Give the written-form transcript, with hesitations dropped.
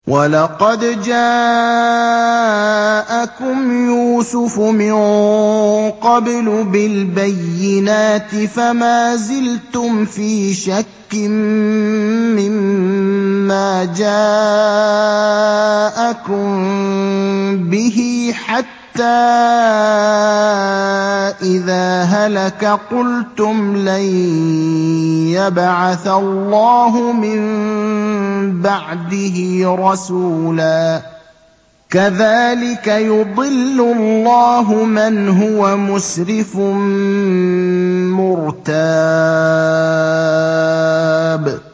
وَلَقَدْ جَاءَكُمْ يُوسُفُ مِن قَبْلُ بِالْبَيِّنَاتِ فَمَا زِلْتُمْ فِي شَكٍّ مِّمَّا جَاءَكُم بِهِ حَتَّىٰ إِذَا هَلَكَ قُلْتُمْ لَن يَبْعَثَ اللَّهُ مِن بَعْدِهِ رَسُولًا ۚ كَذَٰلِكَ يُضِلُّ اللَّهُ مَنْ هُوَ مُسْرِفٌ مُّرْتَابٌ